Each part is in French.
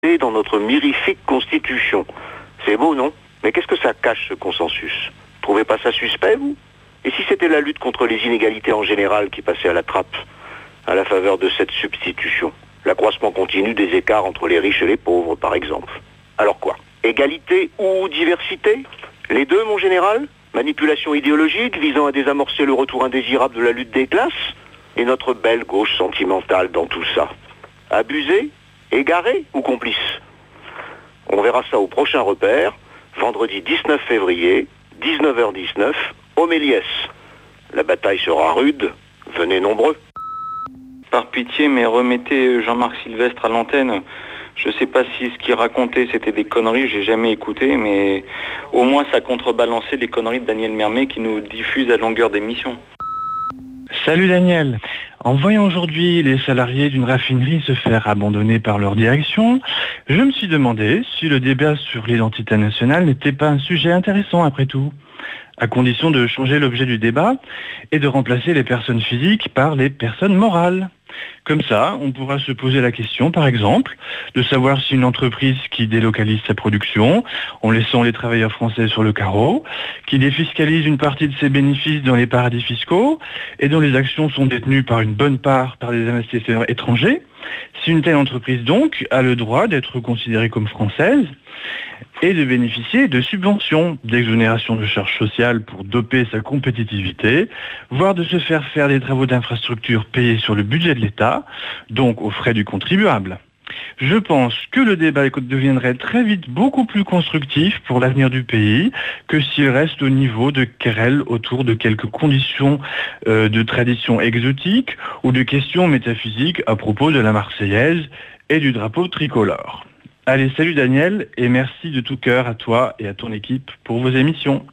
dans notre mirifique Constitution. C'est beau, non? Mais qu'est-ce que ça cache, ce consensus? Trouvez pas ça suspect, vous? Et si c'était la lutte contre les inégalités en général qui passait à la trappe, à la faveur de cette substitution? L'accroissement continu des écarts entre les riches et les pauvres, par exemple. Alors quoi? Égalité ou diversité? Les deux, mon général? Manipulation idéologique visant à désamorcer le retour indésirable de la lutte des classes? Et notre belle gauche sentimentale dans tout ça? Abusée? Égarée ou complice? On verra ça au prochain repère, vendredi 19 février, 19h19, au Méliès. La bataille sera rude, venez nombreux. Par pitié, mais remettez Jean-Marc Sylvestre à l'antenne. Je sais pas si ce qu'il racontait c'était des conneries, j'ai jamais écouté, mais au moins ça contrebalançait les conneries de Daniel Mermet qui nous diffuse à longueur d'émission. Salut Daniel. En voyant aujourd'hui les salariés d'une raffinerie se faire abandonner par leur direction, je me suis demandé si le débat sur l'identité nationale n'était pas un sujet intéressant après tout, à condition de changer l'objet du débat et de remplacer les personnes physiques par les personnes morales. Comme ça, on pourra se poser la question, par exemple, de savoir si une entreprise qui délocalise sa production, en laissant les travailleurs français sur le carreau, qui défiscalise une partie de ses bénéfices dans les paradis fiscaux, et dont les actions sont détenues par une bonne part par des investisseurs étrangers, si une telle entreprise donc a le droit d'être considérée comme française et de bénéficier de subventions, d'exonération de charges sociales pour doper sa compétitivité, voire de se faire des travaux d'infrastructure payés sur le budget de l'État, donc aux frais du contribuable. Je pense que le débat deviendrait très vite beaucoup plus constructif pour l'avenir du pays que s'il reste au niveau de querelles autour de quelques conditions de traditions exotiques ou de questions métaphysiques à propos de la Marseillaise et du drapeau tricolore. Allez, salut Daniel, et merci de tout cœur à toi et à ton équipe pour vos émissions.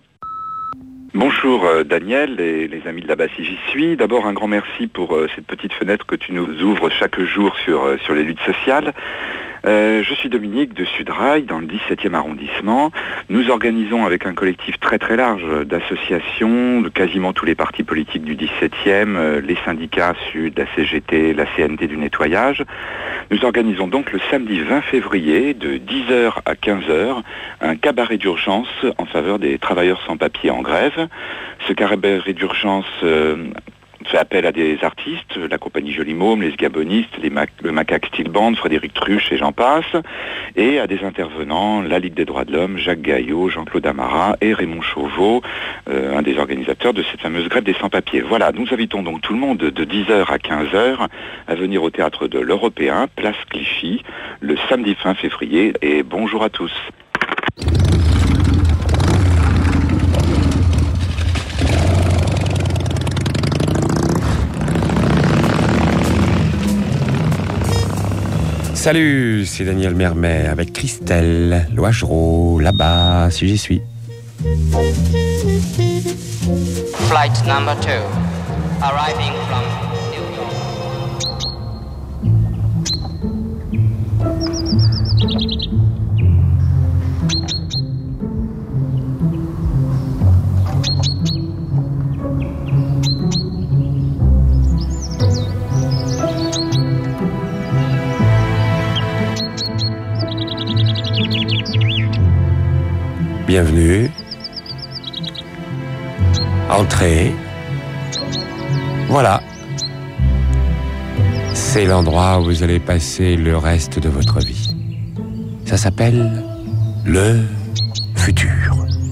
Bonjour Daniel et les amis de là-bas si j'y suis. D'abord un grand merci pour cette petite fenêtre que tu nous ouvres chaque jour sur les luttes sociales. Je suis Dominique de Sudrail dans le 17e arrondissement. Nous organisons avec un collectif très très large d'associations de quasiment tous les partis politiques du 17e, les syndicats Sud, la CGT, la CNT du nettoyage. Nous organisons donc le samedi 20 février de 10h à 15h un cabaret d'urgence en faveur des travailleurs sans papier en grève. Ce cabaret d'urgence fait appel à des artistes, la compagnie Joli Môme, les Gabonistes, le Macaque Steel Band, Frédéric Truche et j'en passe, et à des intervenants, la Ligue des droits de l'homme, Jacques Gaillot, Jean-Claude Amara et Raymond Chauveau, un des organisateurs de cette fameuse grève des sans-papiers. Voilà, nous invitons donc tout le monde de 10h à 15h à venir au théâtre de l'Européen, place Clichy, le samedi 20 février, et bonjour à tous. Salut, c'est Daniel Mermet avec Christelle, Loisereau, là-bas, si j'y suis. Flight number 2, arriving from New York. Bienvenue. Entrez. Voilà. C'est l'endroit où vous allez passer le reste de votre vie. Ça s'appelle le futur.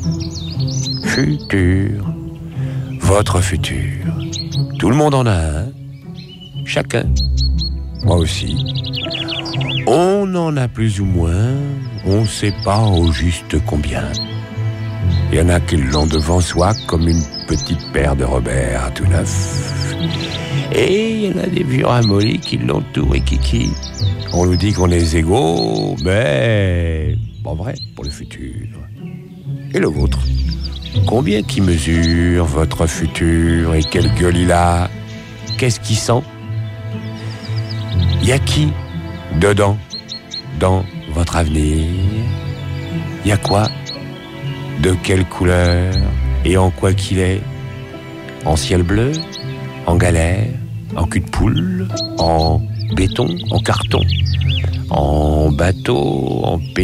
Futur. Votre futur. Tout le monde en a un. Chacun. Moi aussi. On en a plus ou moins. On ne sait pas au juste combien. Il y en a qui l'ont devant soi comme une petite paire de Robert tout neuf. Et il y en a des vieux ramollis qui l'ont tout rikiki. On nous dit qu'on est égaux, mais pas vrai pour le futur. Et le vôtre? Combien qui mesure votre futur et quelle gueule il a? Qu'est-ce qu'il sent? Y a qui dedans, dans votre avenir? Y a quoi? De quelle couleur? Et en quoi qu'il est? En ciel bleu? En galère? En cul de poule? En béton? En carton? en bateau, en